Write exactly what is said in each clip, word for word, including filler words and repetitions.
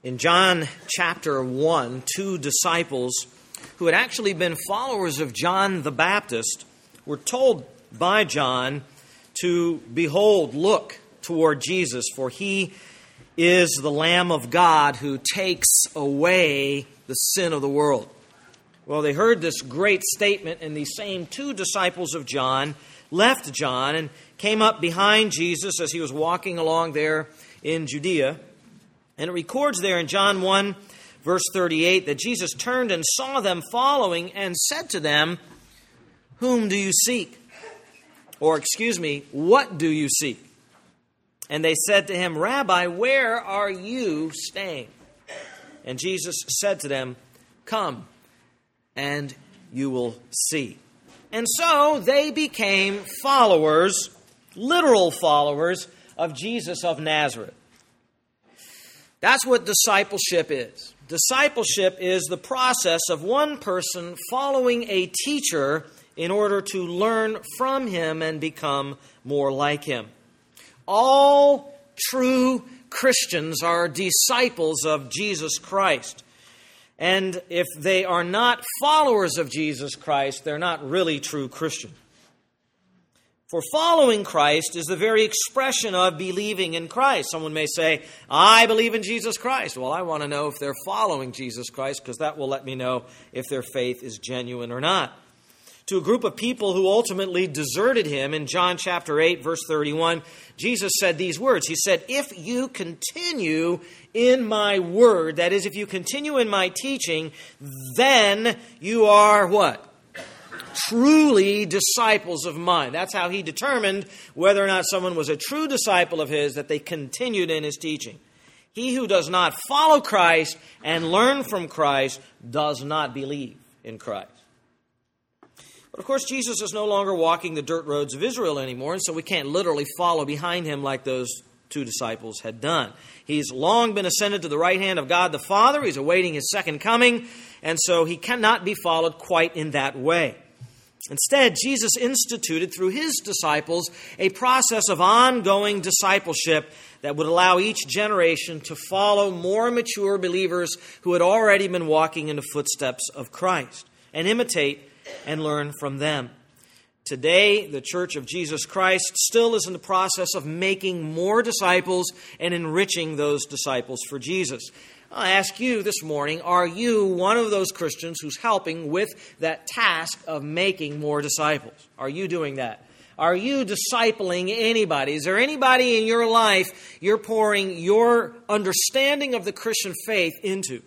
In John chapter one, two disciples who had actually been followers of John the Baptist were told by John to behold, look toward Jesus, for he is the Lamb of God who takes away the sin of the world. Well, they heard this great statement, and these same two disciples of John left John and came up behind Jesus as he was walking along there in Judea. And it records there in John one, verse thirty-eight, that Jesus turned and saw them following and said to them, "Whom do you seek?" Or, excuse me, "What do you seek?" And they said to him, "Rabbi, where are you staying?" And Jesus said to them, "Come, and you will see." And so they became followers, literal followers, of Jesus of Nazareth. That's what discipleship is. Discipleship is the process of one person following a teacher in order to learn from him and become more like him. All true Christians are disciples of Jesus Christ. And if they are not followers of Jesus Christ, they're not really true Christians. For following Christ is the very expression of believing in Christ. Someone may say, "I believe in Jesus Christ." Well, I want to know if they're following Jesus Christ, because that will let me know if their faith is genuine or not. To a group of people who ultimately deserted him in John chapter eight, verse thirty-one, Jesus said these words. He said, "If you continue in my word," that is, if you continue in my teaching, "then you are" what? "Truly disciples of mine." That's how he determined whether or not someone was a true disciple of his, that they continued in his teaching. He who does not follow Christ and learn from Christ does not believe in Christ. But of course, Jesus is no longer walking the dirt roads of Israel anymore, and so we can't literally follow behind him like those two disciples had done. He's long been ascended to the right hand of God the Father. He's awaiting his second coming, and so he cannot be followed quite in that way. Instead, Jesus instituted through his disciples a process of ongoing discipleship that would allow each generation to follow more mature believers who had already been walking in the footsteps of Christ and imitate and learn from them. Today, the Church of Jesus Christ still is in the process of making more disciples and enriching those disciples for Jesus. I ask you this morning, are you one of those Christians who's helping with that task of making more disciples? Are you doing that? Are you discipling anybody? Is there anybody in your life you're pouring your understanding of the Christian faith into?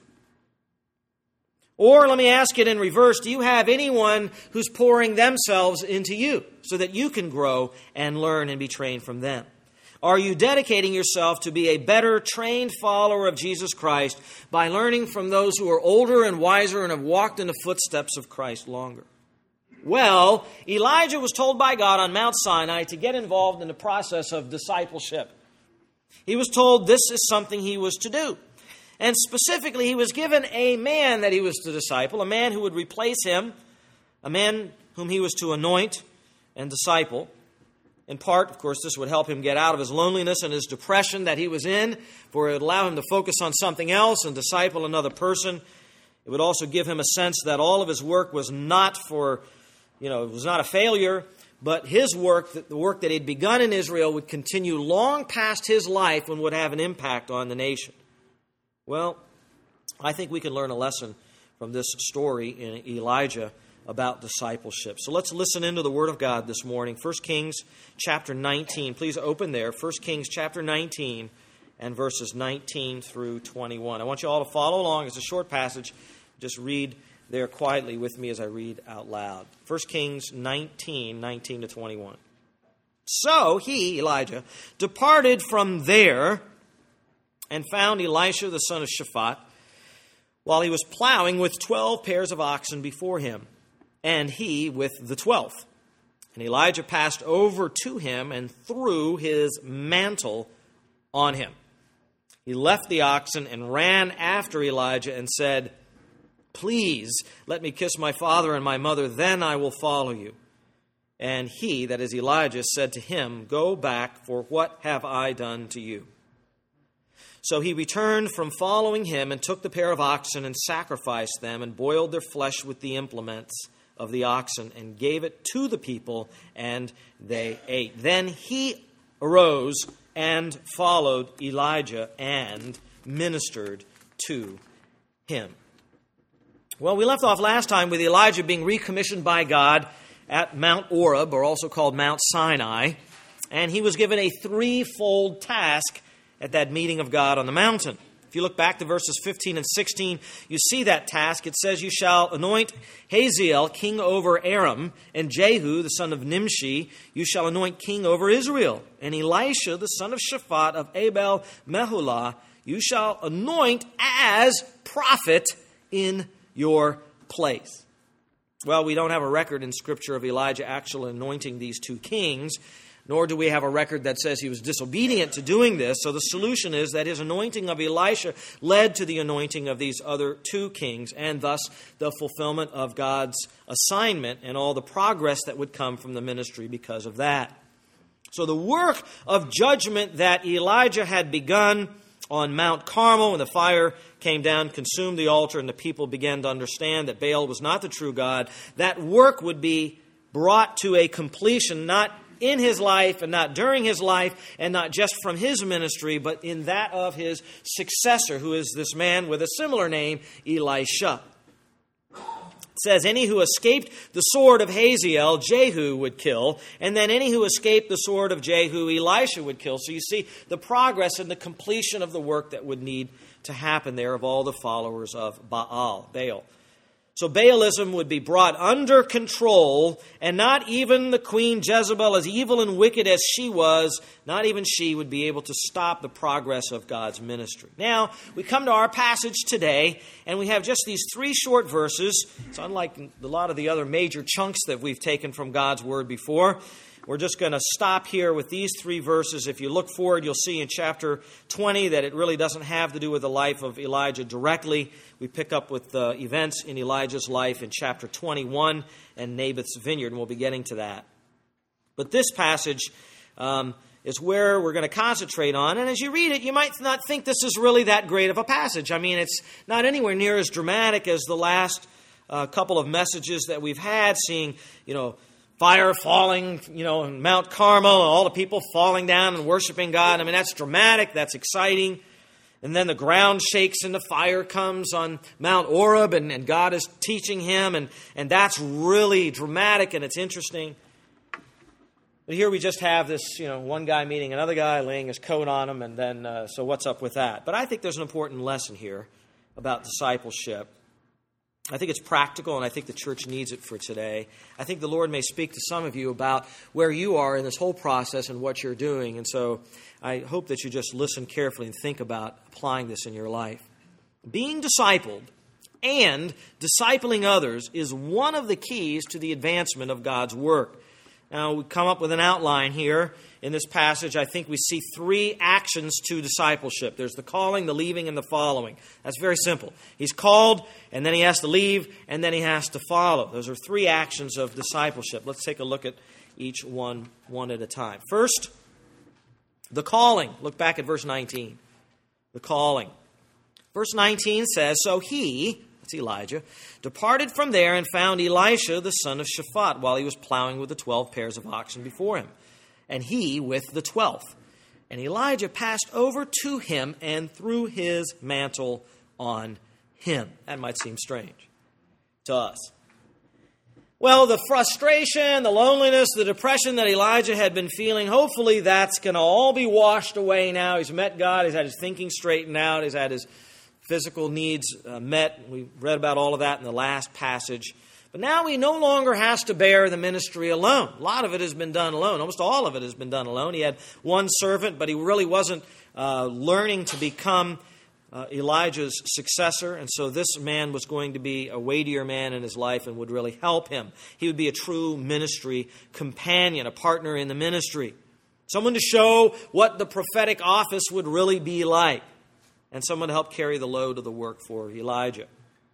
Or let me ask it in reverse, do you have anyone who's pouring themselves into you so that you can grow and learn and be trained from them? Are you dedicating yourself to be a better trained follower of Jesus Christ by learning from those who are older and wiser and have walked in the footsteps of Christ longer? Well, Elijah was told by God on Mount Sinai to get involved in the process of discipleship. He was told this is something he was to do. And specifically, he was given a man that he was to disciple, a man who would replace him, a man whom he was to anoint and disciple. In part, of course, this would help him get out of his loneliness and his depression that he was in, for it would allow him to focus on something else and disciple another person. It would also give him a sense that all of his work was not for, you know, it was not a failure, but his work, the work that he'd begun in Israel, would continue long past his life and would have an impact on the nation. Well, I think we can learn a lesson from this story in Elijah about discipleship. So let's listen into the Word of God this morning. First Kings chapter nineteen. Please open there. First Kings chapter nineteen and verses nineteen through twenty-one. I want you all to follow along. It's a short passage. Just read there quietly with me as I read out loud. First Kings nineteen, nineteen to twenty-one. So he, Elijah, departed from there and found Elisha the son of Shaphat while he was plowing with twelve pairs of oxen before him, and he with the twelfth. And Elijah passed over to him and threw his mantle on him. He left the oxen and ran after Elijah and said, "Please let me kiss my father and my mother, then I will follow you." And he, that is Elijah, said to him, "Go back, for what have I done to you?" So he returned from following him and took the pair of oxen and sacrificed them and boiled their flesh with the implements of the oxen and gave it to the people, and they ate. Then he arose and followed Elijah and ministered to him. Well, we left off last time with Elijah being recommissioned by God at Mount Oreb, or also called Mount Sinai, and he was given a threefold task at that meeting of God on the mountain. If you look back to verses fifteen and sixteen, you see that task. It says, "You shall anoint Hazael king over Aram, and Jehu the son of Nimshi you shall anoint king over Israel, and Elisha the son of Shaphat of Abel Meholah you shall anoint as prophet in your place." Well, we don't have a record in Scripture of Elijah actually anointing these two kings, nor do we have a record that says he was disobedient to doing this. So the solution is that his anointing of Elisha led to the anointing of these other two kings, and thus the fulfillment of God's assignment and all the progress that would come from the ministry because of that. So the work of judgment that Elijah had begun on Mount Carmel, when the fire came down, consumed the altar, and the people began to understand that Baal was not the true God, that work would be brought to a completion, not in his life and not during his life and not just from his ministry, but in that of his successor, who is this man with a similar name, Elisha. It says, "Any who escaped the sword of Hazael, Jehu would kill, and then any who escaped the sword of Jehu, Elisha would kill." So you see the progress and the completion of the work that would need to happen there of all the followers of Baal, Baal. So Baalism would be brought under control, and not even the queen Jezebel, as evil and wicked as she was, not even she would be able to stop the progress of God's ministry. Now, we come to our passage today, and we have just these three short verses. It's unlike a lot of the other major chunks that we've taken from God's Word before. We're just going to stop here with these three verses. If you look forward, you'll see in chapter twenty that it really doesn't have to do with the life of Elijah directly. We pick up with the events in Elijah's life in chapter twenty-one and Naboth's vineyard, and we'll be getting to that. But this passage um, is where we're going to concentrate on. And as you read it, you might not think this is really that great of a passage. I mean, it's not anywhere near as dramatic as the last uh, couple of messages that we've had, seeing, you know, fire falling, you know, on Mount Carmel, and all the people falling down and worshiping God. I mean, that's dramatic, that's exciting. And then the ground shakes and the fire comes on Mount Oreb, and, and God is teaching him, and, and that's really dramatic and it's interesting. But here we just have this, you know, one guy meeting another guy, laying his coat on him, and then, uh, so what's up with that? But I think there's an important lesson here about discipleship. I think it's practical, and I think the church needs it for today. I think the Lord may speak to some of you about where you are in this whole process and what you're doing. And so I hope that you just listen carefully and think about applying this in your life. Being discipled and discipling others is one of the keys to the advancement of God's work. Now, we come up with an outline here. In this passage, I think we see three actions to discipleship. There's the calling, the leaving, and the following. That's very simple. He's called, and then he has to leave, and then he has to follow. Those are three actions of discipleship. Let's take a look at each one, one at a time. First, the calling. Look back at verse nineteen. The calling. Verse nineteen says, "So he," that's Elijah, "departed from there and found Elisha the son of Shaphat while he was plowing with the twelve pairs of oxen before him, and he with the twelfth. And Elijah passed over to him and threw his mantle on him." That might seem strange to us. Well, the frustration, the loneliness, the depression that Elijah had been feeling, hopefully that's going to all be washed away now. He's met God. He's had his thinking straightened out. He's had his physical needs uh, met. We read about all of that in the last passage. But now he no longer has to bear the ministry alone. A lot of it has been done alone. Almost all of it has been done alone. He had one servant, but he really wasn't uh, learning to become uh, Elijah's successor. And so this man was going to be a weightier man in his life and would really help him. He would be a true ministry companion, a partner in the ministry. Someone to show what the prophetic office would really be like. And someone to help carry the load of the work for Elijah.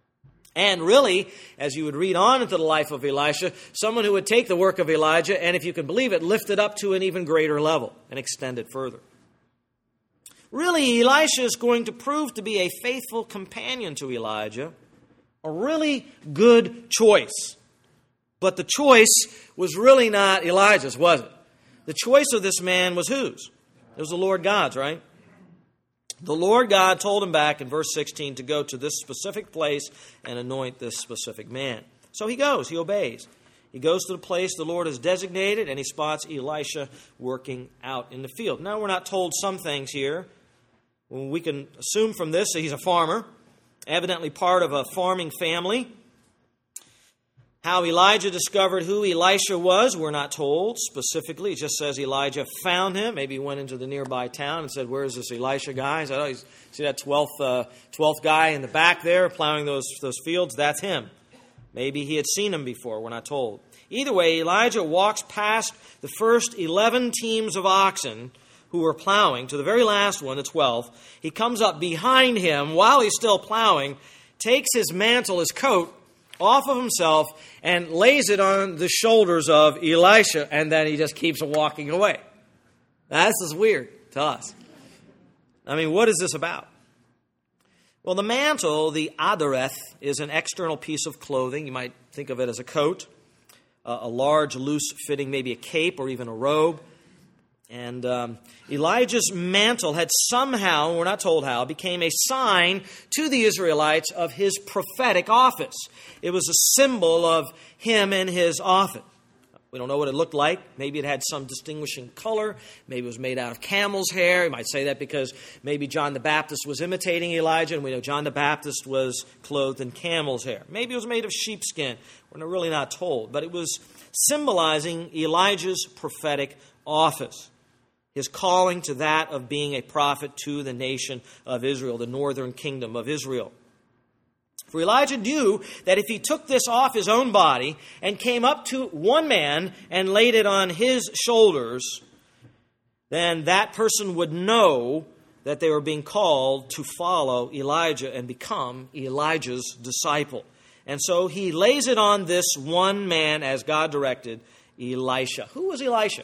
And really, as you would read on into the life of Elisha, someone who would take the work of Elijah and, if you can believe it, lift it up to an even greater level and extend it further. Really, Elisha is going to prove to be a faithful companion to Elijah, a really good choice. But the choice was really not Elijah's, was it? The choice of this man was whose? It was the Lord God's, right? The Lord God told him back in verse sixteen to go to this specific place and anoint this specific man. So he goes, he obeys. He goes to the place the Lord has designated, and he spots Elisha working out in the field. Now, we're not told some things here. We can assume from this that he's a farmer, evidently part of a farming family. How Elijah discovered who Elisha was, we're not told specifically. It just says Elijah found him. Maybe he went into the nearby town and said, "Where's this Elisha guy?" He said, "Oh, he's, see that twelfth, uh, twelfth guy in the back there plowing those, those fields? That's him." Maybe he had seen him before. We're not told. Either way, Elijah walks past the first eleven teams of oxen who were plowing to the very last one, the twelfth. He comes up behind him while he's still plowing, takes his mantle, his coat, off of himself and lays it on the shoulders of Elisha, and then he just keeps walking away. Now, this is weird to us. I mean, what is this about? Well, the mantle, the adareth, is an external piece of clothing. You might think of it as a coat, a large, loose-fitting, maybe a cape or even a robe. And um, Elijah's mantle had somehow, we're not told how, became a sign to the Israelites of his prophetic office. It was a symbol of him and his office. We don't know what it looked like. Maybe it had some distinguishing color. Maybe it was made out of camel's hair. You might say that because maybe John the Baptist was imitating Elijah, and we know John the Baptist was clothed in camel's hair. Maybe it was made of sheepskin. We're really not told. But it was symbolizing Elijah's prophetic office, his calling to that of being a prophet to the nation of Israel, the northern kingdom of Israel. For Elijah knew that if he took this off his own body and came up to one man and laid it on his shoulders, then that person would know that they were being called to follow Elijah and become Elijah's disciple. And so he lays it on this one man as God directed, Elisha. Who was Elisha?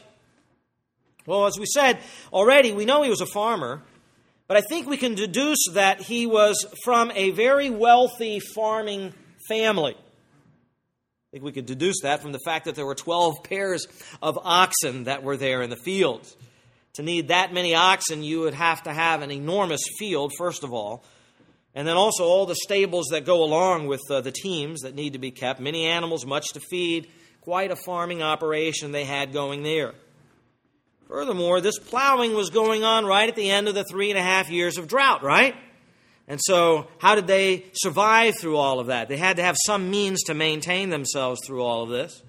Well, as we said already, we know he was a farmer. But I think we can deduce that he was from a very wealthy farming family. I think we could deduce that from the fact that there were twelve pairs of oxen that were there in the fields. To need that many oxen, you would have to have an enormous field, first of all. And then also all the stables that go along with uh, the teams that need to be kept. Many animals, much to feed. Quite a farming operation they had going there. Furthermore, this plowing was going on right at the end of the three and a half years of drought, right? And so how did they survive through all of that? They had to have some means to maintain themselves through all of this.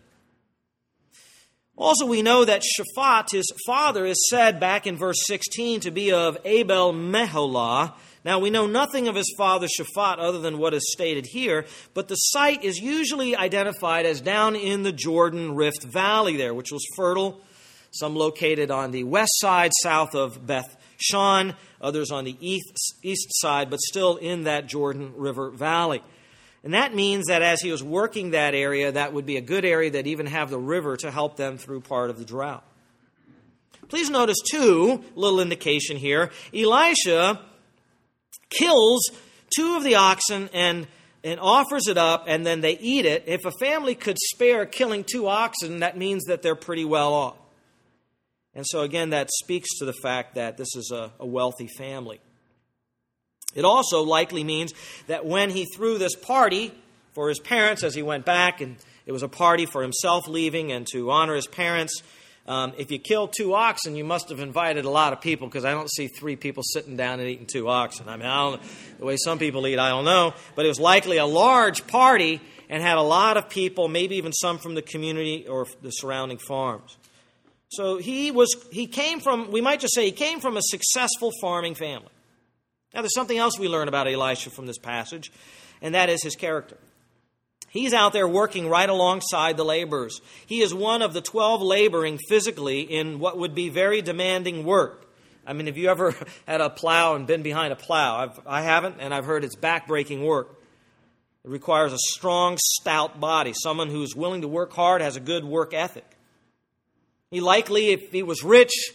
Also, we know that Shaphat, his father, is said back in verse sixteen to be of Abel Meholah. Now, we know nothing of his father Shaphat other than what is stated here, but the site is usually identified as down in the Jordan Rift Valley there, which was fertile. Some located on the west side, south of Beth Shan, others on the east, east side, but still in that Jordan River Valley. And that means that as he was working that area, that would be a good area that even have the river to help them through part of the drought. Please notice, too, little indication here, Elisha kills two of the oxen and, and offers it up, and then they eat it. If a family could spare killing two oxen, that means that they're pretty well off. And so again, that speaks to the fact that this is a, a wealthy family. It also likely means that when he threw this party for his parents as he went back, and it was a party for himself leaving and to honor his parents, um, if you killed two oxen, you must have invited a lot of people, because I don't see three people sitting down and eating two oxen. I mean, I don't, the way some people eat, I don't know. But it was likely a large party and had a lot of people, maybe even some from the community or the surrounding farms. So he was, he came from, we might just say he came from a successful farming family. Now there's something else we learn about Elisha from this passage, and that is his character. He's out there working right alongside the laborers. He is one of the twelve laboring physically in what would be very demanding work. I mean, have you ever had a plow and been behind a plow? I've, I haven't, and I've heard it's back-breaking work. It requires a strong, stout body, someone who's willing to work hard, has a good work ethic. He likely, if he was rich,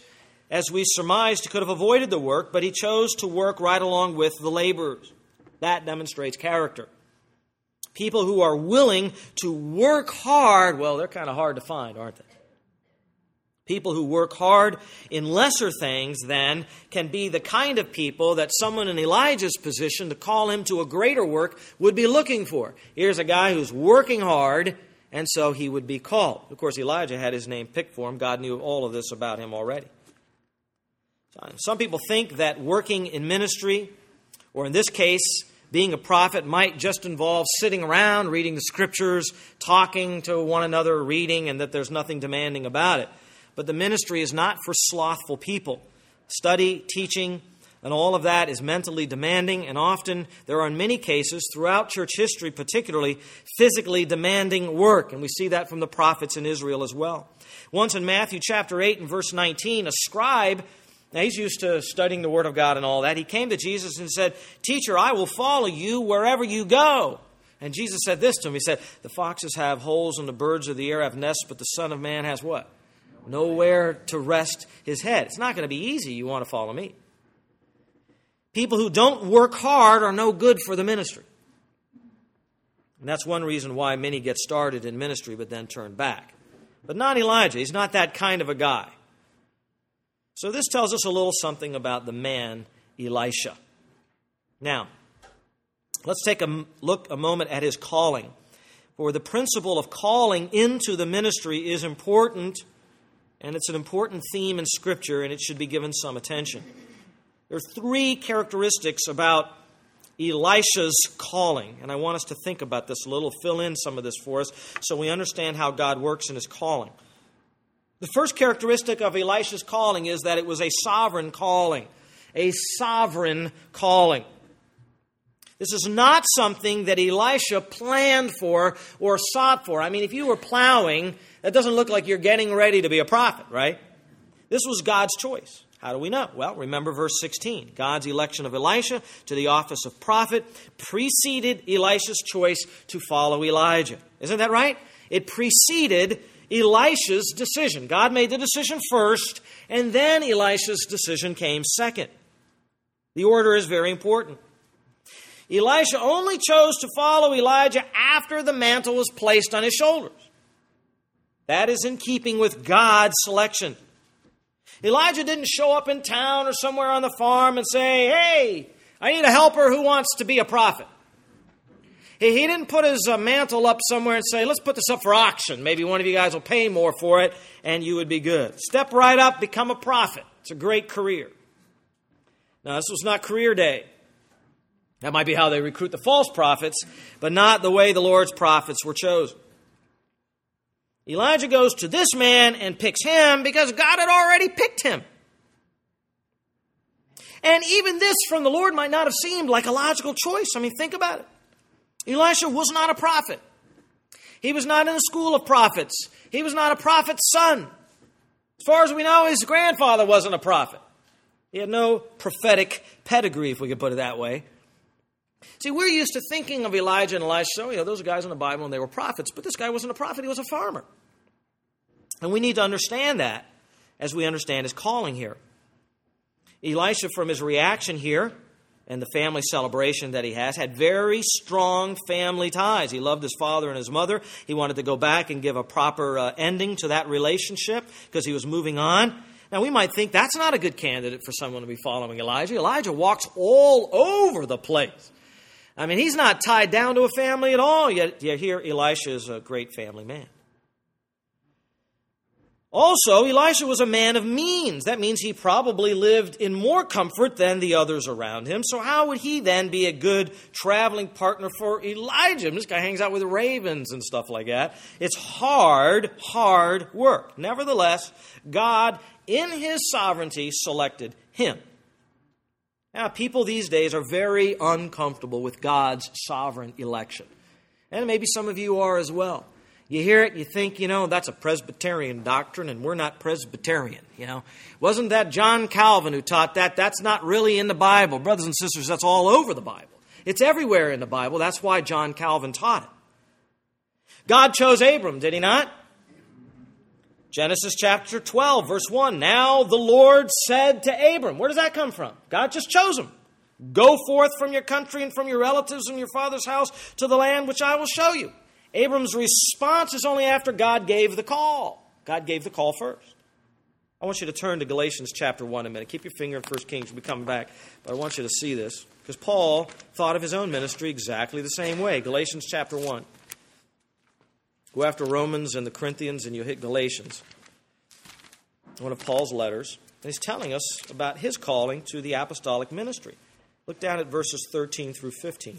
as we surmised, he could have avoided the work, but he chose to work right along with the laborers. That demonstrates character. People who are willing to work hard, well, they're kind of hard to find, aren't they? People who work hard in lesser things, then, can be the kind of people that someone in Elijah's position to call him to a greater work would be looking for. Here's a guy who's working hard, and so he would be called. Of course, Elijah had his name picked for him. God knew all of this about him already. Some people think that working in ministry, or in this case, being a prophet, might just involve sitting around, reading the scriptures, talking to one another, reading, and that there's nothing demanding about it. But the ministry is not for slothful people. Study, teaching, and all of that is mentally demanding, and often there are in many cases, throughout church history particularly, physically demanding work. And we see that from the prophets in Israel as well. Once in Matthew chapter eight and verse nineteen, a scribe, now he's used to studying the Word of God and all that, he came to Jesus and said, "Teacher, I will follow you wherever you go." And Jesus said this to him. He said, "The foxes have holes and the birds of the air have nests, but the Son of Man has" what? "Nowhere to rest his head." It's not going to be easy. You want to follow me. People who don't work hard are no good for the ministry. And that's one reason why many get started in ministry but then turn back. But not Elijah. He's not that kind of a guy. So this tells us a little something about the man Elisha. Now, let's take a look a moment at his calling. For the principle of calling into the ministry is important, and it's an important theme in Scripture, and it should be given some attention. There are three characteristics about Elisha's calling, and I want us to think about this a little, fill in some of this for us so we understand how God works in his calling. The first characteristic of Elisha's calling is that it was a sovereign calling. A sovereign calling. This is not something that Elisha planned for or sought for. I mean, if you were plowing, that doesn't look like you're getting ready to be a prophet, right? This was God's choice. How do we know? Well, remember verse sixteen. God's election of Elisha to the office of prophet preceded Elisha's choice to follow Elijah. Isn't that right? It preceded Elisha's decision. God made the decision first, and then Elisha's decision came second. The order is very important. Elisha only chose to follow Elijah after the mantle was placed on his shoulders. That is in keeping with God's selection. Elijah didn't show up in town or somewhere on the farm and say, "Hey, I need a helper who wants to be a prophet." He, he didn't put his uh, mantle up somewhere and say, "Let's put this up for auction. Maybe one of you guys will pay more for it and you would be good." Step right up, become a prophet. It's a great career. Now, this was not career day. That might be how they recruit the false prophets, but not the way the Lord's prophets were chosen. Elijah goes to this man and picks him because God had already picked him. And even this from the Lord might not have seemed like a logical choice. I mean, think about it. Elisha was not a prophet. He was not in the school of prophets. He was not a prophet's son. As far as we know, his grandfather wasn't a prophet. He had no prophetic pedigree, if we could put it that way. See, we're used to thinking of Elijah and Elisha, so, you know, those are guys in the Bible and they were prophets, but this guy wasn't a prophet, he was a farmer. And we need to understand that as we understand his calling here. Elisha, from his reaction here and the family celebration that he has, had very strong family ties. He loved his father and his mother. He wanted to go back and give a proper uh, ending to that relationship because he was moving on. Now, we might think that's not a good candidate for someone to be following Elijah. Elijah walks all over the place. I mean, he's not tied down to a family at all, yet, yet here Elisha is a great family man. Also, Elisha was a man of means. That means he probably lived in more comfort than the others around him. So how would he then be a good traveling partner for Elijah? This guy hangs out with ravens and stuff like that. It's hard, hard work. Nevertheless, God, in his sovereignty, selected him. Now, people these days are very uncomfortable with God's sovereign election. And maybe some of you are as well. You hear it, you think, you know, that's a Presbyterian doctrine, and we're not Presbyterian, you know. Wasn't that John Calvin who taught that? That's not really in the Bible. Brothers and sisters, that's all over the Bible. It's everywhere in the Bible. That's why John Calvin taught it. God chose Abram, did he not? Genesis chapter twelve, verse one. Now the Lord said to Abram. Where does that come from? God just chose him. Go forth from your country and from your relatives and your father's house to the land which I will show you. Abram's response is only after God gave the call. God gave the call first. I want you to turn to Galatians chapter one a minute. Keep your finger in First Kings. We'll be coming back. But I want you to see this, because Paul thought of his own ministry exactly the same way. Galatians chapter one. Go after Romans and the Corinthians and you hit Galatians. One of Paul's letters. And he's telling us about his calling to the apostolic ministry. Look down at verses thirteen through fifteen.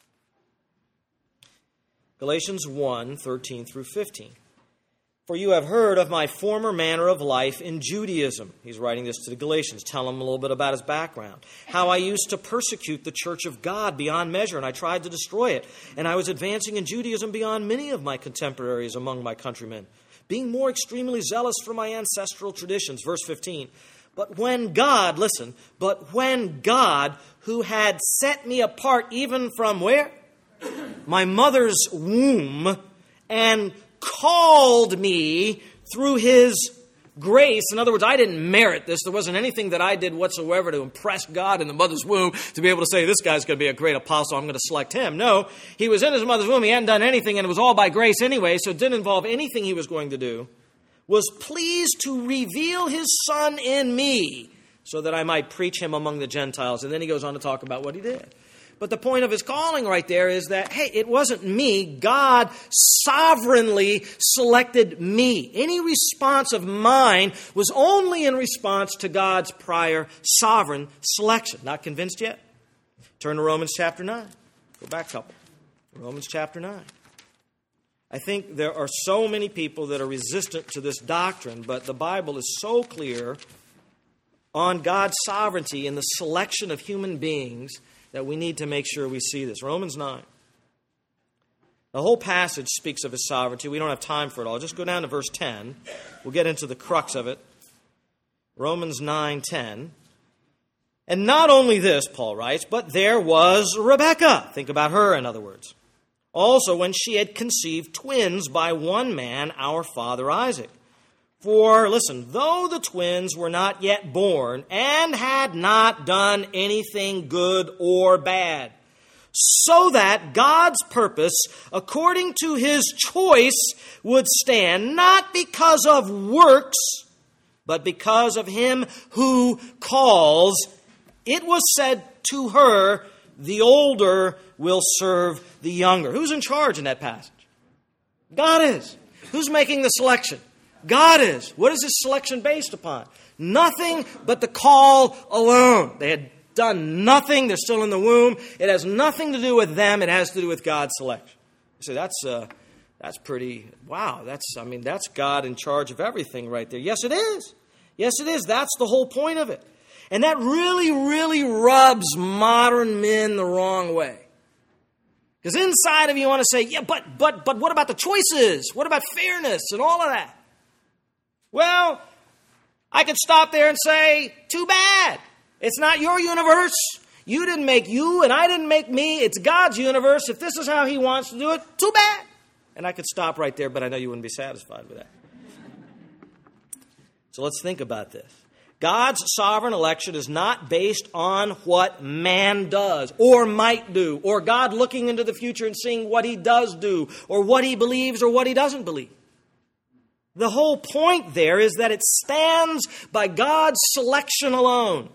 Galatians one, thirteen through fifteen. For you have heard of my former manner of life in Judaism. He's writing this to the Galatians. Tell them a little bit about his background. How I used to persecute the church of God beyond measure, and I tried to destroy it. And I was advancing in Judaism beyond many of my contemporaries among my countrymen, being more extremely zealous for my ancestral traditions. Verse fifteen. But when God, listen, but when God, who had set me apart even from where? My mother's womb, and called me through his grace. In other words, I didn't merit this. There wasn't anything that I did whatsoever to impress God in the mother's womb to be able to say, this guy's going to be a great apostle, I'm going to select him. No, he was in his mother's womb. He hadn't done anything, and it was all by grace anyway, so it didn't involve anything he was going to do. Was pleased to reveal his Son in me so that I might preach him among the Gentiles. And then he goes on to talk about what he did. But the point of his calling right there is that, hey, it wasn't me. God sovereignly selected me. Any response of mine was only in response to God's prior sovereign selection. Not convinced yet? Turn to Romans chapter nine. Go back a couple. Romans chapter nine. I think there are so many people that are resistant to this doctrine, but the Bible is so clear on God's sovereignty in the selection of human beings that we need to make sure we see this. Romans nine. The whole passage speaks of his sovereignty. We don't have time for it all. Just go down to verse ten. We'll get into the crux of it. Romans nine ten. And not only this, Paul writes, but there was Rebekah. Think about her, in other words. Also, when she had conceived twins by one man, our father Isaac. For, listen, though the twins were not yet born and had not done anything good or bad, so that God's purpose, according to his choice, would stand, not because of works, but because of him who calls, it was said to her, the older will serve the younger. Who's in charge in that passage? God is. Who's making the selection? God is. What is this selection based upon? Nothing but the call alone. They had done nothing. They're still in the womb. It has nothing to do with them. It has to do with God's selection. You say, that's uh, that's pretty, wow. That's, I mean, that's God in charge of everything right there. Yes, it is. Yes, it is. That's the whole point of it. And that really, really rubs modern men the wrong way. Because inside of you, you want to say, yeah, but, but, but what about the choices? What about fairness and all of that? Well, I could stop there and say, too bad. It's not your universe. You didn't make you and I didn't make me. It's God's universe. If this is how he wants to do it, too bad. And I could stop right there, but I know you wouldn't be satisfied with that. So let's think about this. God's sovereign election is not based on what man does or might do, or God looking into the future and seeing what he does do, or what he believes or what he doesn't believe. The whole point there is that it stands by God's selection alone.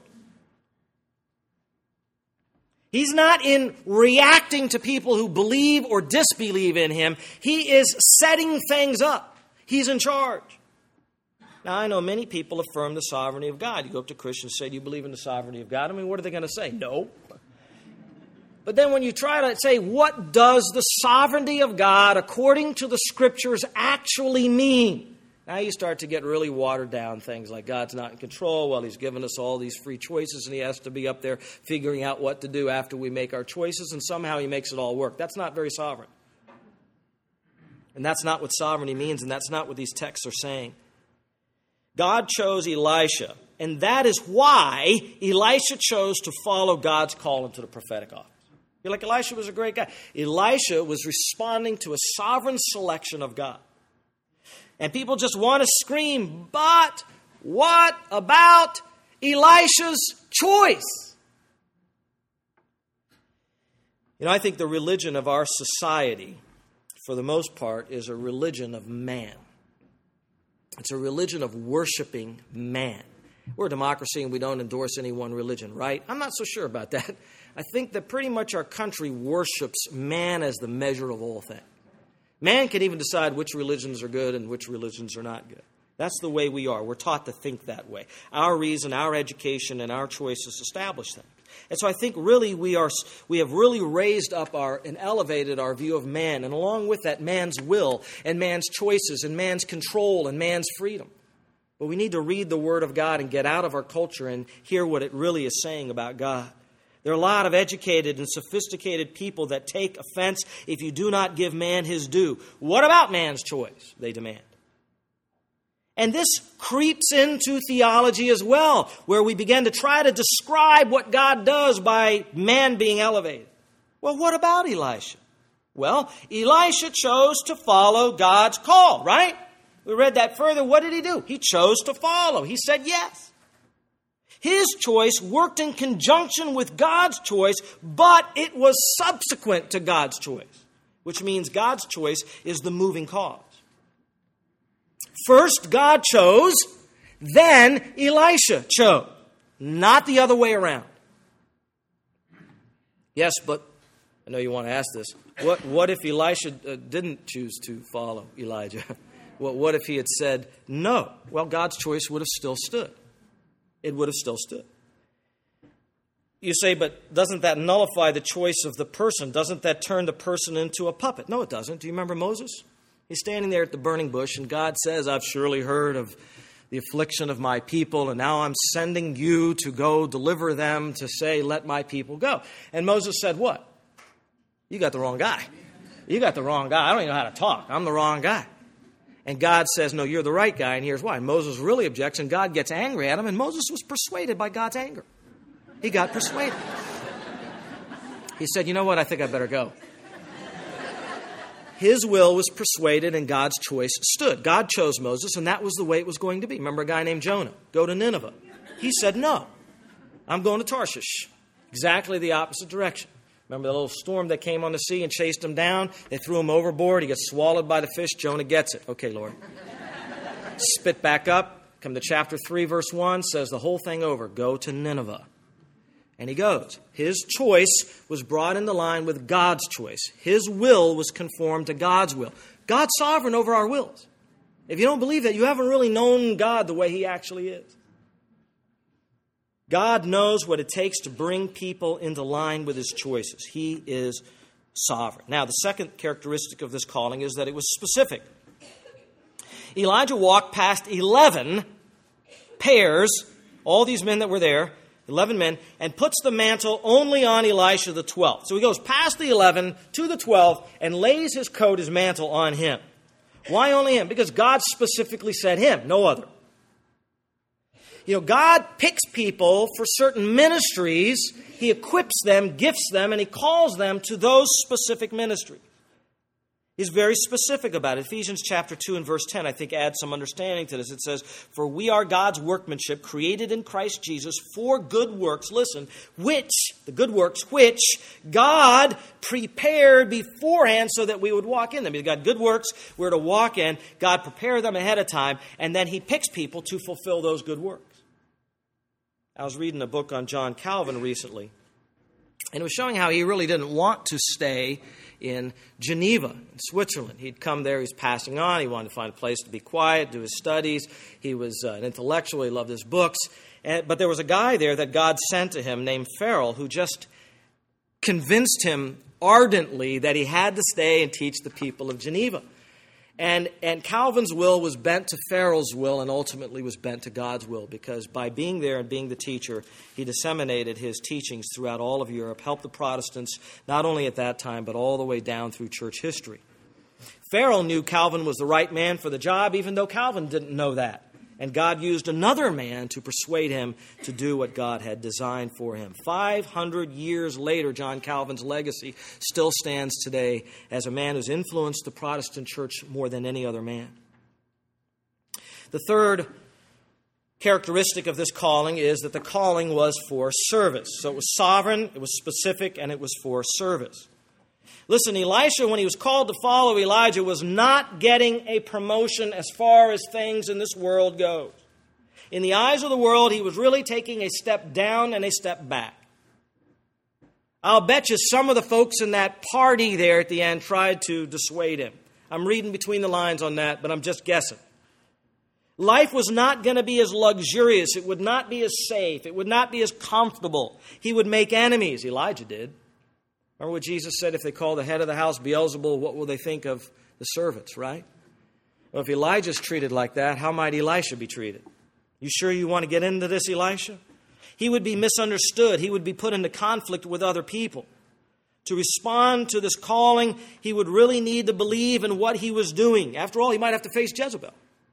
He's not in reacting to people who believe or disbelieve in him. He is setting things up. He's in charge. Now, I know many people affirm the sovereignty of God. You go up to Christians and say, do you believe in the sovereignty of God? I mean, what are they going to say? No. But then when you try to say, what does the sovereignty of God, according to the Scriptures, actually mean? Now you start to get really watered down things like God's not in control. Well, he's given us all these free choices, and he has to be up there figuring out what to do after we make our choices, and somehow he makes it all work. That's not very sovereign. And that's not what sovereignty means, and that's not what these texts are saying. God chose Elisha, and that is why Elisha chose to follow God's call into the prophetic office. You're like, Elisha was a great guy. Elisha was responding to a sovereign selection of God. And people just want to scream, but what about Elisha's choice? You know, I think the religion of our society, for the most part, is a religion of man. It's a religion of worshiping man. We're a democracy and we don't endorse any one religion, right? I'm not so sure about that. I think that pretty much our country worships man as the measure of all things. Man can even decide which religions are good and which religions are not good. That's the way we are. We're taught to think that way. Our reason, our education, and our choices establish that. And so I think really we are we have really raised up our and elevated our view of man, and along with that, man's will and man's choices and man's control and man's freedom. But we need to read the Word of God and get out of our culture and hear what it really is saying about God. There are a lot of educated and sophisticated people that take offense if you do not give man his due. What about man's choice? They demand. And this creeps into theology as well, where we begin to try to describe what God does by man being elevated. Well, what about Elisha? Well, Elisha chose to follow God's call, right? We read that further. What did he do? He chose to follow. He said yes. His choice worked in conjunction with God's choice, but it was subsequent to God's choice, which means God's choice is the moving cause. First, God chose, then Elisha chose, not the other way around. Yes, but I know you want to ask this. What, what if Elisha uh, didn't choose to follow Elijah? Well, what if he had said no? Well, God's choice would have still stood. It would have still stood. You say, but doesn't that nullify the choice of the person? Doesn't that turn the person into a puppet? No, it doesn't. Do you remember Moses? He's standing there at the burning bush, and God says, I've surely heard of the affliction of my people, and now I'm sending you to go deliver them, to say, let my people go. And Moses said, what? You got the wrong guy. You got the wrong guy. I don't even know how to talk. I'm the wrong guy. And God says, no, you're the right guy, and here's why. Moses really objects, and God gets angry at him, and Moses was persuaded by God's anger. He got persuaded. He said, you know what, I think I better go. His will was persuaded, and God's choice stood. God chose Moses, and that was the way it was going to be. Remember a guy named Jonah? Go to Nineveh. He said, no, I'm going to Tarshish. Exactly the opposite direction. Remember the little storm that came on the sea and chased him down? They threw him overboard. He gets swallowed by the fish. Jonah gets it. Okay, Lord. Spit back up. Come to chapter three, verse one. Says the whole thing over. Go to Nineveh. And he goes. His choice was brought into line with God's choice. His will was conformed to God's will. God's sovereign over our wills. If you don't believe that, you haven't really known God the way He actually is. God knows what it takes to bring people into line with His choices. He is sovereign. Now, the second characteristic of this calling is that it was specific. Elijah walked past eleven pairs, all these men that were there, eleven men, and puts the mantle only on Elisha the twelfth. So he goes past the eleven to the twelfth and lays his coat, his mantle, on him. Why only him? Because God specifically said him, no other. You know, God picks people for certain ministries. He equips them, gifts them, and He calls them to those specific ministries. He's very specific about it. Ephesians chapter two and verse ten, I think, adds some understanding to this. It says, for we are God's workmanship, created in Christ Jesus for good works, listen, which, the good works, which God prepared beforehand so that we would walk in them. He's got good works we're to walk in. God prepared them ahead of time, and then He picks people to fulfill those good works. I was reading a book on John Calvin recently, and it was showing how he really didn't want to stay in Geneva, in Switzerland. He'd come there, he was passing on, he wanted to find a place to be quiet, do his studies. He was uh, an intellectual, he loved his books. And, but there was a guy there that God sent to him named Farrell who just convinced him ardently that he had to stay and teach the people of Geneva. And, and Calvin's will was bent to Farrell's will and ultimately was bent to God's will, because by being there and being the teacher, he disseminated his teachings throughout all of Europe, helped the Protestants not only at that time but all the way down through church history. Farrell knew Calvin was the right man for the job, even though Calvin didn't know that. And God used another man to persuade him to do what God had designed for him. Five hundred years later, John Calvin's legacy still stands today as a man who's influenced the Protestant church more than any other man. The third characteristic of this calling is that the calling was for service. So it was sovereign, it was specific, and it was for service. Listen, Elisha, when he was called to follow Elijah, was not getting a promotion as far as things in this world go. In the eyes of the world, he was really taking a step down and a step back. I'll bet you some of the folks in that party there at the end tried to dissuade him. I'm reading between the lines on that, but I'm just guessing. Life was not going to be as luxurious. It would not be as safe. It would not be as comfortable. He would make enemies. Elijah did. Remember what Jesus said, if they call the head of the house Beelzebul, what will they think of the servants, right? Well, if Elijah's treated like that, how might Elisha be treated? You sure you want to get into this, Elisha? He would be misunderstood. He would be put into conflict with other people. To respond to this calling, he would really need to believe in what he was doing. After all, he might have to face Jezebel.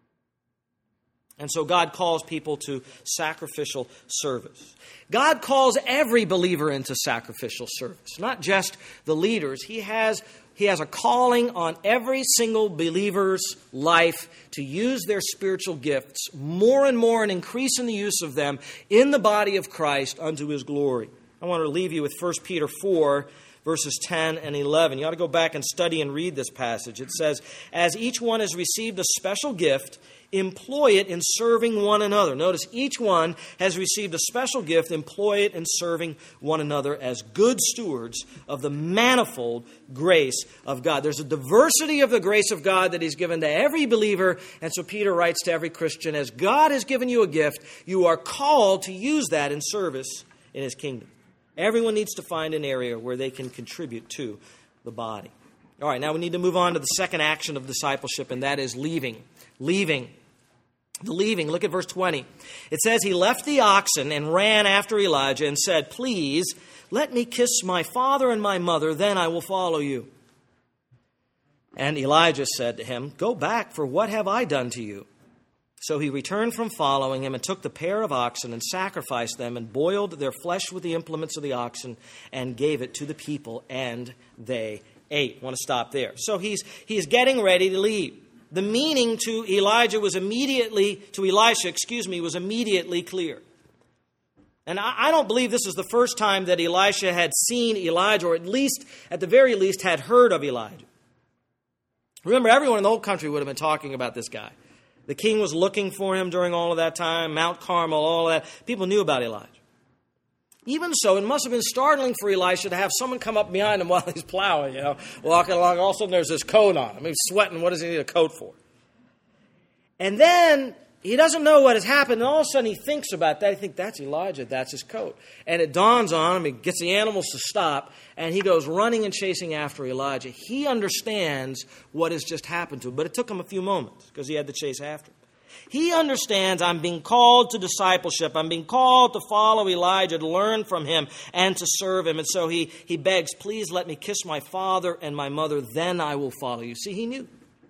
And so God calls people to sacrificial service. God calls every believer into sacrificial service, not just the leaders. He has, he has a calling on every single believer's life to use their spiritual gifts more and more and increase in the use of them in the body of Christ unto His glory. I want to leave you with First Peter four, verses ten and eleven. You ought to go back and study and read this passage. It says, as each one has received a special gift, employ it in serving one another. Notice, each one has received a special gift. Employ it in serving one another as good stewards of the manifold grace of God. There's a diversity of the grace of God that He's given to every believer. And so Peter writes to every Christian, as God has given you a gift, you are called to use that in service in His kingdom. Everyone needs to find an area where they can contribute to the body. All right, now we need to move on to the second action of discipleship, and that is leaving. Leaving. The leaving. Look at verse twenty. It says, he left the oxen and ran after Elijah and said, please, let me kiss my father and my mother, then I will follow you. And Elijah said to him, go back, for what have I done to you? So he returned from following him and took the pair of oxen and sacrificed them and boiled their flesh with the implements of the oxen and gave it to the people, and they ate. I want to stop there. So he's he's getting ready to leave. The meaning to Elijah was immediately, to Elisha, excuse me, was immediately clear. And I, I don't believe this is the first time that Elisha had seen Elijah, or at least, at the very least, had heard of Elijah. Remember, everyone in the whole country would have been talking about this guy. The king was looking for him during all of that time, Mount Carmel, all of that. People knew about Elijah. Even so, it must have been startling for Elisha to have someone come up behind him while he's plowing, you know, walking along. All of a sudden, there's this coat on him. He's sweating. What does he need a coat for? And then he doesn't know what has happened, and all of a sudden he thinks about that. He thinks, that's Elijah. That's his coat. And it dawns on him. He gets the animals to stop, and he goes running and chasing after Elijah. He understands what has just happened to him, but it took him a few moments because he had to chase after him. He understands, I'm being called to discipleship. I'm being called to follow Elijah, to learn from him and to serve him. And so he, he begs, please let me kiss my father and my mother, then I will follow you. See, he knew.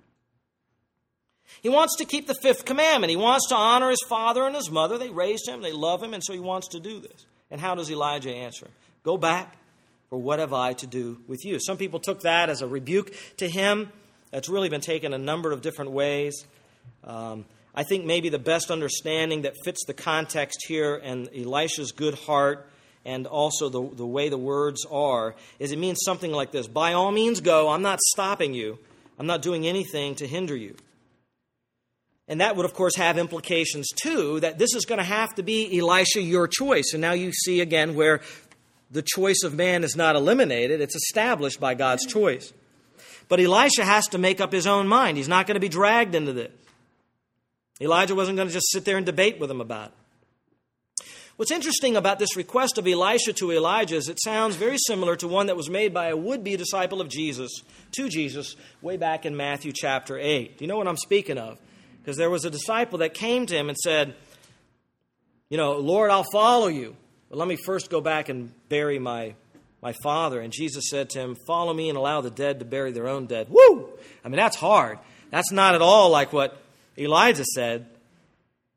He wants to keep the fifth commandment. He wants to honor his father and his mother. They raised him, they love him, and so he wants to do this. And how does Elijah answer? Go back, for what have I to do with you? Some people took that as a rebuke to him. That's really been taken a number of different ways. Um, I think maybe the best understanding that fits the context here and Elisha's good heart and also the, the way the words are is it means something like this. By all means go. I'm not stopping you. I'm not doing anything to hinder you. And that would, of course, have implications, too, that this is going to have to be, Elisha, your choice. And now you see again where the choice of man is not eliminated. It's established by God's choice. But Elisha has to make up his own mind. He's not going to be dragged into this. Elijah wasn't going to just sit there and debate with him about it. What's interesting about this request of Elisha to Elijah is it sounds very similar to one that was made by a would-be disciple of Jesus to Jesus way back in Matthew chapter eight. Do you know what I'm speaking of? Because there was a disciple that came to him and said, you know, Lord, I'll follow you. But let me first go back and bury my, my father. And Jesus said to him, follow me and allow the dead to bury their own dead. Woo! I mean, that's hard. That's not at all like what Elijah said.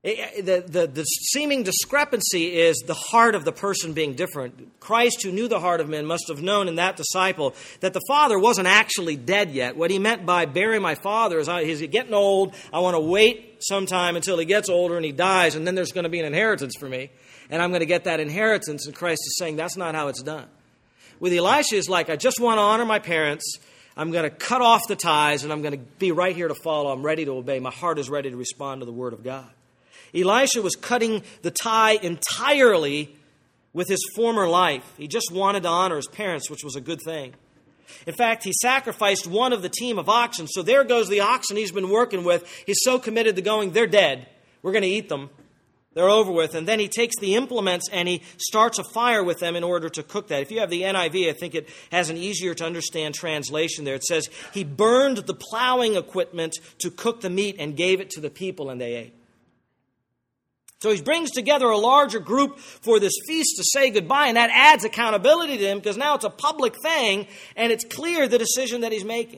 The, the, the seeming discrepancy is the heart of the person being different. Christ, who knew the heart of men, must have known in that disciple that the father wasn't actually dead yet. What he meant by bury my father is he's getting old. I want to wait sometime until he gets older and he dies, and then there's going to be an inheritance for me, and I'm going to get that inheritance. And Christ is saying that's not how it's done. With Elisha, it's like, I just want to honor my parents. I'm going to cut off the ties, and I'm going to be right here to follow. I'm ready to obey. My heart is ready to respond to the word of God. Elisha was cutting the tie entirely with his former life. He just wanted to honor his parents, which was a good thing. In fact, he sacrificed one of the team of oxen. So there goes the oxen he's been working with. He's so committed to going, they're dead. We're going to eat them. They're over with. And then he takes the implements and he starts a fire with them in order to cook that. If you have the N I V, I think it has an easier to understand translation there. It says, he burned the plowing equipment to cook the meat and gave it to the people, and they ate. So he brings together a larger group for this feast to say goodbye, and that adds accountability to him because now it's a public thing, and it's clear the decision that he's making.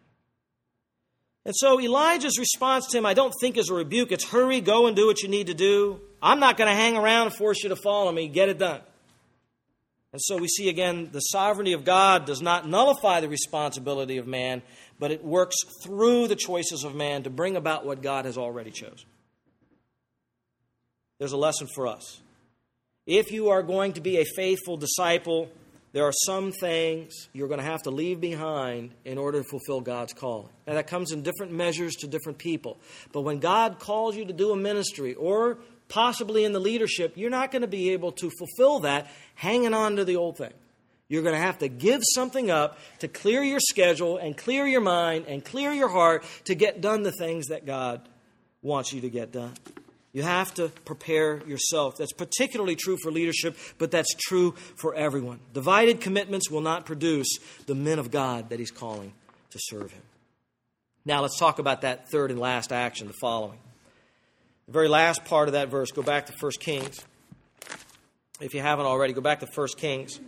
And so Elijah's response to him, I don't think is a rebuke. It's hurry, go and do what you need to do. I'm not going to hang around and force you to follow me. Get it done. And so we see again, the sovereignty of God does not nullify the responsibility of man, but it works through the choices of man to bring about what God has already chosen. There's a lesson for us. If you are going to be a faithful disciple, there are some things you're going to have to leave behind in order to fulfill God's calling. Now, that comes in different measures to different people. But when God calls you to do a ministry or possibly in the leadership, you're not going to be able to fulfill that hanging on to the old thing. You're going to have to give something up to clear your schedule and clear your mind and clear your heart to get done the things that God wants you to get done. You have to prepare yourself. That's particularly true for leadership, but that's true for everyone. Divided commitments will not produce the men of God that he's calling to serve him. Now let's talk about that third and last action, the following. The very last part of that verse, go back to First Kings. If you haven't already, go back to First Kings.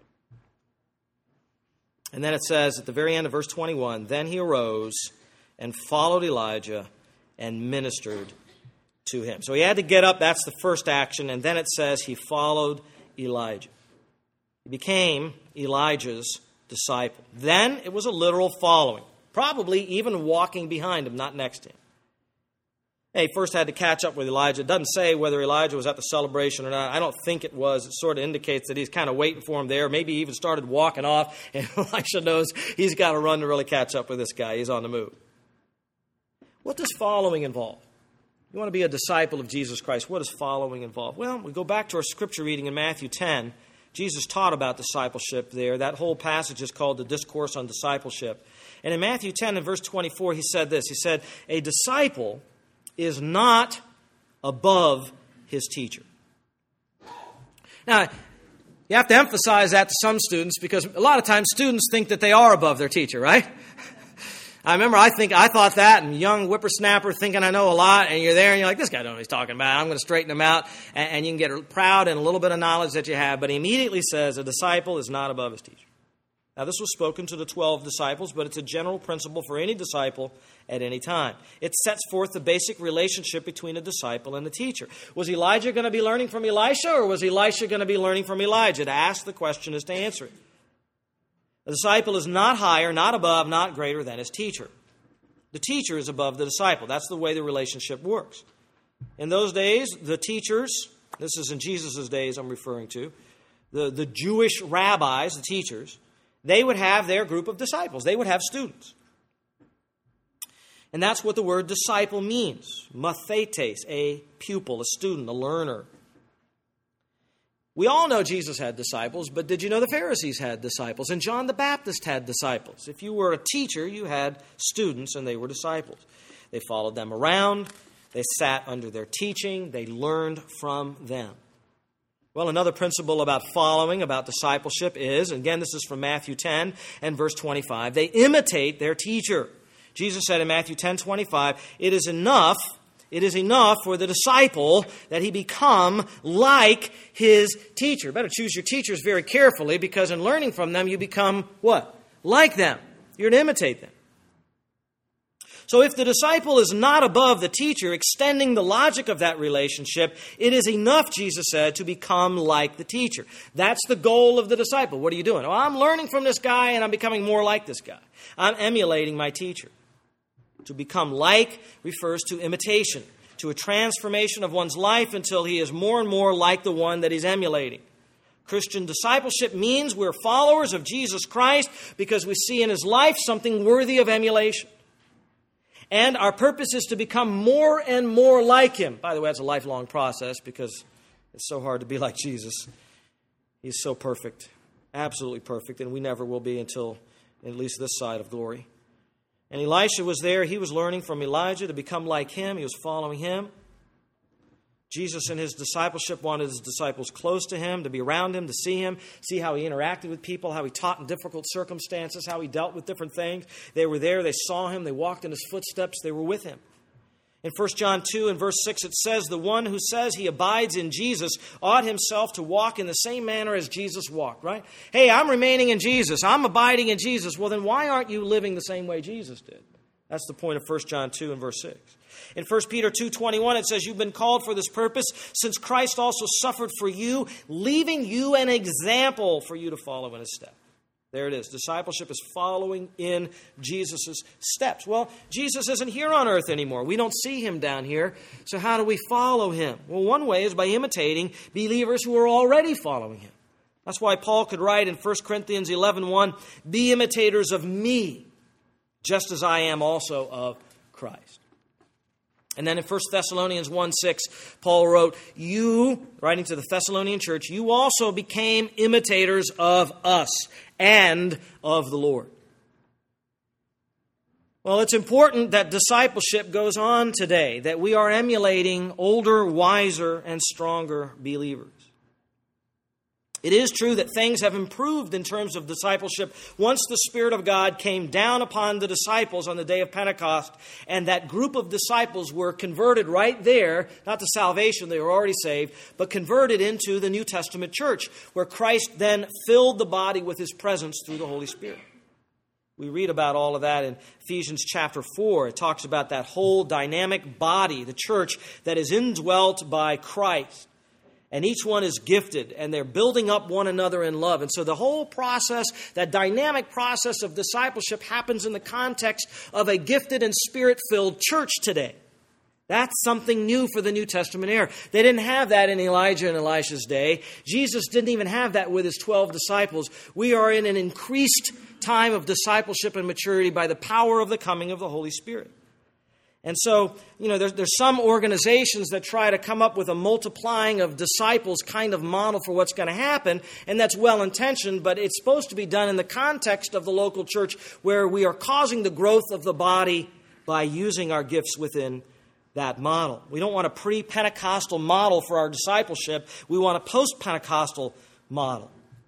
And then it says at the very end of verse twenty-one, then he arose and followed Elijah and ministered to him. So he had to get up. That's the first action. And then it says he followed Elijah. He became Elijah's disciple. Then it was a literal following. Probably even walking behind him, not next to him. He first had to catch up with Elijah. It doesn't say whether Elijah was at the celebration or not. I don't think it was. It sort of indicates that he's kind of waiting for him there. Maybe he even started walking off. And Elisha knows he's got to run to really catch up with this guy. He's on the move. What does following involve? You want to be a disciple of Jesus Christ. What does following involve? Well, we go back to our scripture reading in Matthew ten. Jesus taught about discipleship there. That whole passage is called the Discourse on Discipleship. And in Matthew ten and verse twenty-four, he said this. He said, a disciple is not above his teacher. Now, you have to emphasize that to some students because a lot of times students think that they are above their teacher, right? I remember I think I thought that, and young whippersnapper thinking I know a lot, and you're there and you're like, this guy knows what he's talking about. I'm going to straighten him out, and, and you can get proud in a little bit of knowledge that you have. But he immediately says a disciple is not above his teacher. Now, this was spoken to the twelve disciples, but it's a general principle for any disciple at any time. It sets forth the basic relationship between a disciple and a teacher. Was Elijah going to be learning from Elisha, or was Elisha going to be learning from Elijah? To ask the question is to answer it. A disciple is not higher, not above, not greater than his teacher. The teacher is above the disciple. That's the way the relationship works. In those days, the teachers, this is in Jesus' days I'm referring to, the, the Jewish rabbis, the teachers, they would have their group of disciples. They would have students. And that's what the word disciple means. Mathetes, a pupil, a student, a learner. We all know Jesus had disciples, but did you know the Pharisees had disciples? And John the Baptist had disciples. If you were a teacher, you had students, and they were disciples. They followed them around. They sat under their teaching. They learned from them. Well, another principle about following, about discipleship is, and again, this is from Matthew ten and verse twenty-five, they imitate their teacher. Jesus said in Matthew ten twenty-five, it is enough It is enough for the disciple that he become like his teacher. Better choose your teachers very carefully because in learning from them, you become what? Like them. You're to imitate them. So if the disciple is not above the teacher, extending the logic of that relationship, it is enough, Jesus said, to become like the teacher. That's the goal of the disciple. What are you doing? Well, I'm learning from this guy and I'm becoming more like this guy. I'm emulating my teacher. To become like refers to imitation, to a transformation of one's life until he is more and more like the one that he's emulating. Christian discipleship means we're followers of Jesus Christ because we see in his life something worthy of emulation. And our purpose is to become more and more like him. By the way, that's a lifelong process because it's so hard to be like Jesus. He's so perfect, absolutely perfect, and we never will be until at least this side of glory. And Elisha was there. He was learning from Elijah to become like him. He was following him. Jesus in his discipleship wanted his disciples close to him, to be around him, to see him, see how he interacted with people, how he taught in difficult circumstances, how he dealt with different things. They were there, they saw him, they walked in his footsteps, they were with him. In First John two and verse six it says, the one who says he abides in Jesus ought himself to walk in the same manner as Jesus walked, right? Hey, I'm remaining in Jesus, I'm abiding in Jesus. Well, then why aren't you living the same way Jesus did? That's the point of First John two and verse six. In First Peter two twenty-one, it says, you've been called for this purpose, since Christ also suffered for you, leaving you an example for you to follow in his steps. There it is. Discipleship is following in Jesus' steps. Well, Jesus isn't here on earth anymore. We don't see him down here. So how do we follow him? Well, one way is by imitating believers who are already following him. That's why Paul could write in First Corinthians eleven one, be imitators of me, just as I am also of Christ. And then in First Thessalonians one six, Paul wrote, you, writing to the Thessalonian church, you also became imitators of us and of the Lord. Well, it's important that discipleship goes on today, that we are emulating older, wiser, and stronger believers. It is true that things have improved in terms of discipleship once the Spirit of God came down upon the disciples on the day of Pentecost, and that group of disciples were converted right there, not to salvation, they were already saved, but converted into the New Testament church, where Christ then filled the body with his presence through the Holy Spirit. We read about all of that in Ephesians chapter four. It talks about that whole dynamic body, the church, that is indwelt by Christ. And each one is gifted, and they're building up one another in love. And so the whole process, that dynamic process of discipleship, happens in the context of a gifted and spirit-filled church today. That's something new for the New Testament era. They didn't have that in Elijah and Elisha's day. Jesus didn't even have that with his twelve disciples. We are in an increased time of discipleship and maturity by the power of the coming of the Holy Spirit. And so, you know, there's, there's some organizations that try to come up with a multiplying of disciples kind of model for what's going to happen, and that's well-intentioned, but it's supposed to be done in the context of the local church where we are causing the growth of the body by using our gifts within that model. We don't want a pre-Pentecostal model for our discipleship. We want a post-Pentecostal model.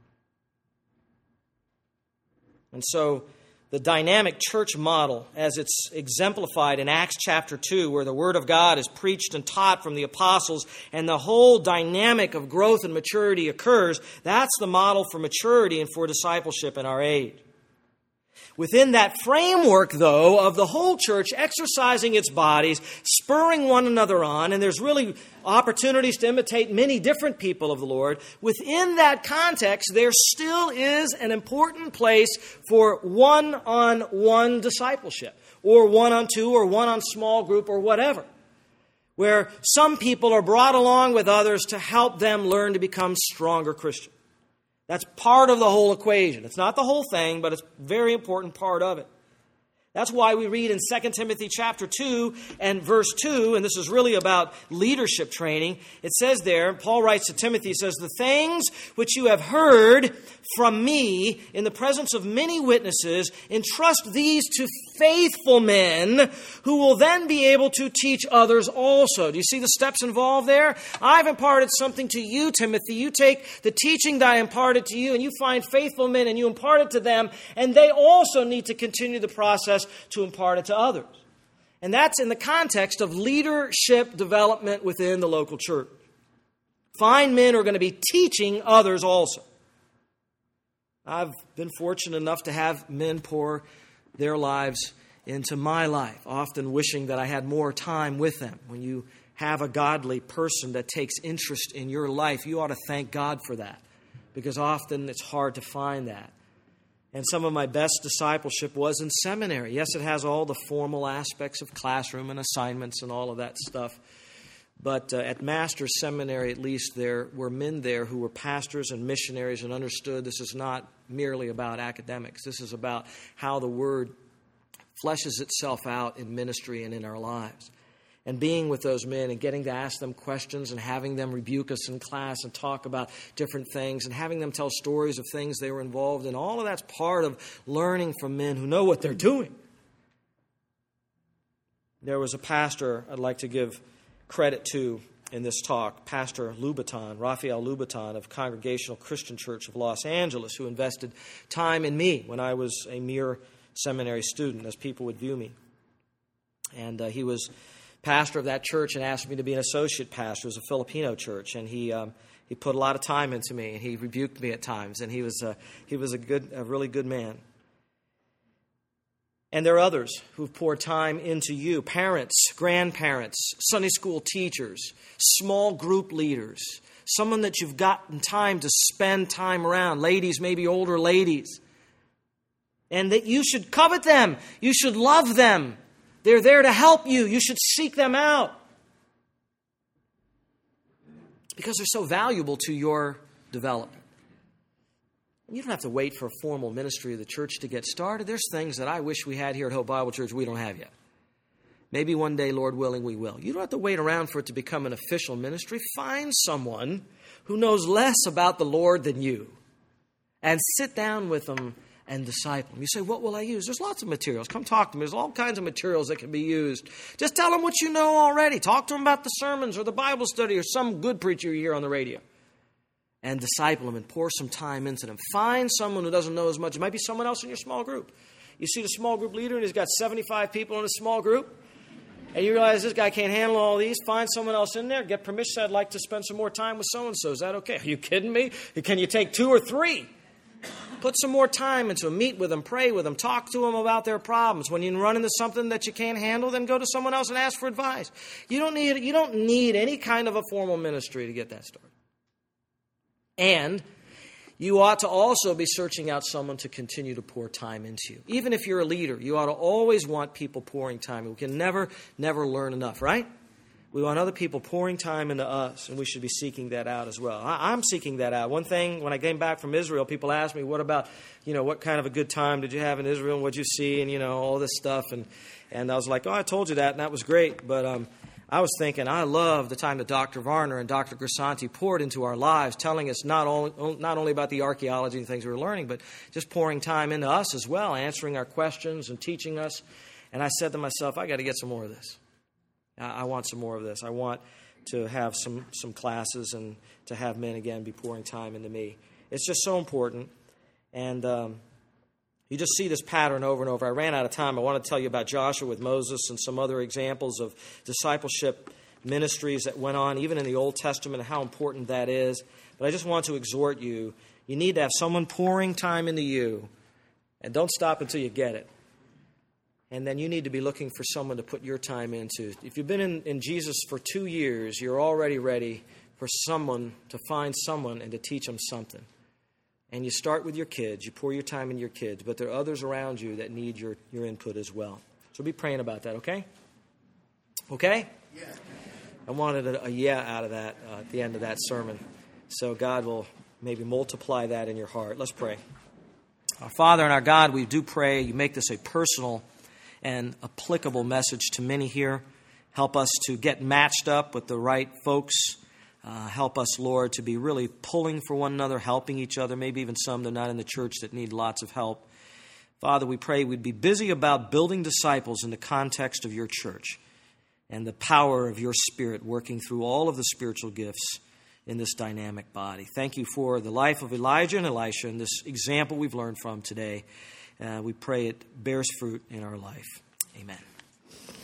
And so the dynamic church model, as it's exemplified in Acts chapter two, where the Word of God is preached and taught from the apostles, and the whole dynamic of growth and maturity occurs, that's the model for maturity and for discipleship in our age. Within that framework, though, of the whole church exercising its bodies, spurring one another on, and there's really opportunities to imitate many different people of the Lord, within that context, there still is an important place for one-on-one discipleship, or one-on-two, or one-on-small group, or whatever, where some people are brought along with others to help them learn to become stronger Christians. That's part of the whole equation. It's not the whole thing, but it's a very important part of it. That's why we read in Second Timothy chapter two and verse two, and this is really about leadership training. It says there, Paul writes to Timothy, he says, the things which you have heard from me in the presence of many witnesses, entrust these to faithful men who will then be able to teach others also. Do you see the steps involved there? I've imparted something to you, Timothy. You take the teaching that I imparted to you and you find faithful men and you impart it to them, and they also need to continue the process to impart it to others. And that's in the context of leadership development within the local church. Find men who are going to be teaching others also. I've been fortunate enough to have men pour their lives into my life, often wishing that I had more time with them. When you have a godly person that takes interest in your life, you ought to thank God for that, because often it's hard to find that. And some of my best discipleship was in seminary. Yes, it has all the formal aspects of classroom and assignments and all of that stuff. But uh, at Master's Seminary, at least, there were men there who were pastors and missionaries and understood this is not merely about academics. This is about how the Word fleshes itself out in ministry and in our lives. And being with those men and getting to ask them questions and having them rebuke us in class and talk about different things and having them tell stories of things they were involved in, all of that's part of learning from men who know what they're doing. There was a pastor I'd like to give credit to in this talk, Pastor Louboutin, Raphael Louboutin of Congregational Christian Church of Los Angeles, who invested time in me when I was a mere seminary student, as people would view me. And uh, he was pastor of that church and asked me to be an associate pastor. It was a Filipino church, and he um, he put a lot of time into me, and he rebuked me at times, and he was uh, he was a good, a really good man. And there are others who've poured time into you, parents, grandparents, Sunday school teachers, small group leaders, someone that you've gotten time to spend time around, ladies, maybe older ladies, and that you should covet them, you should love them. They're there to help you. You should seek them out because they're so valuable to your development. You don't have to wait for a formal ministry of the church to get started. There's things that I wish we had here at Hope Bible Church we don't have yet. Maybe one day, Lord willing, we will. You don't have to wait around for it to become an official ministry. Find someone who knows less about the Lord than you and sit down with them and disciple them. You say, what will I use? There's lots of materials. Come talk to me. There's all kinds of materials that can be used. Just tell them what you know already. Talk to them about the sermons or the Bible study or some good preacher you hear on the radio. And disciple them and pour some time into them. Find someone who doesn't know as much. It might be someone else in your small group. You see the small group leader and he's got seventy-five people in a small group. And you realize this guy can't handle all these. Find someone else in there. Get permission. I'd like to spend some more time with so-and-so. Is that okay? Are you kidding me? Can you take two or three? Put some more time into them. Meet with them. Pray with them. Talk to them about their problems. When you run into something that you can't handle, then go to someone else and ask for advice. You don't need, you don't need any kind of a formal ministry to get that started. And you ought to also be searching out someone to continue to pour time into you. Even if you're a leader, you ought to always want people pouring time. We can never, never learn enough, right? We want other people pouring time into us, and we should be seeking that out as well. I, I'm seeking that out. One thing, when I came back from Israel, people asked me, what about, you know, what kind of a good time did you have in Israel, and what did you see, and, you know, all this stuff. And, and I was like, oh, I told you that, and that was great. But um, I was thinking, I love the time that Doctor Varner and Doctor Grisanti poured into our lives, telling us not only, not only about the archaeology and things we were learning, but just pouring time into us as well, answering our questions and teaching us. And I said to myself, I got to get some more of this. I want some more of this. I want to have some, some classes and to have men, again, be pouring time into me. It's just so important. And um, you just see this pattern over and over. I ran out of time. I want to tell you about Joshua with Moses and some other examples of discipleship ministries that went on, even in the Old Testament, and how important that is. But I just want to exhort you. You need to have someone pouring time into you. And don't stop until you get it. And then you need to be looking for someone to put your time into. If you've been in, in Jesus for two years, you're already ready for someone to find someone and to teach them something. And you start with your kids. You pour your time in your kids. But there are others around you that need your, your input as well. So be praying about that, okay? Okay? Yeah. I wanted a, a yeah out of that uh, at the end of that sermon. So God will maybe multiply that in your heart. Let's pray. Our Father and our God, we do pray you make this a personal and applicable message to many here. Help us to get matched up with the right folks. Uh, help us, Lord, to be really pulling for one another, helping each other, maybe even some that are not in the church that need lots of help. Father, we pray we'd be busy about building disciples in the context of your church and the power of your Spirit working through all of the spiritual gifts in this dynamic body. Thank you for the life of Elijah and Elisha and this example we've learned from today. Uh, we pray it bears fruit in our life. Amen.